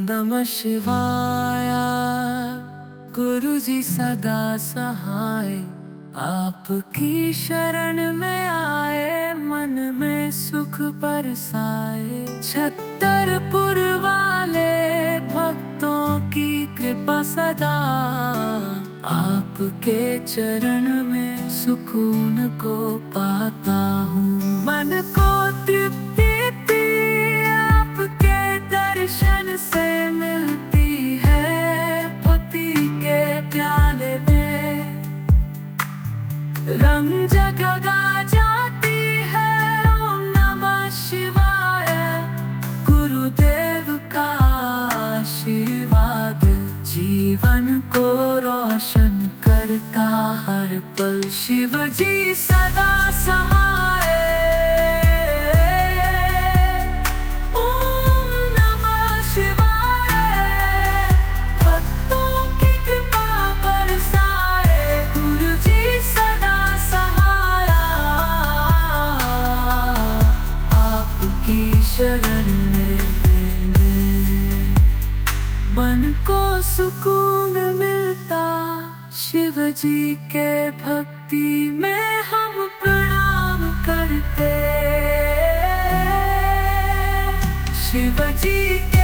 नमः शिवाय। गुरु जी सदा सहाय, आपकी शरण में आए, मन में सुख बरसाए। छतरपुर वाले भक्तों की कृपा सदा, आपके चरण में सुकून को पाता हूँ। मन को तृप्ति आपके दर्शन से मिलती है। भक्ति के प्याले में रंग जगगा जाती है। ओम नमः शिवाय। गुरुदेव का आशीर्वाद जीवन को रोशन करता हर पल। शिव जी सदा सहाय। ओम नमः शिवाय। भक्तों की कृपा बरसाए, गुरु जी सदा सहाय। आपकी शरण में मन को सुकून मिलता। शिव जी के भक्ति में हम प्रणाम करते। शिव जी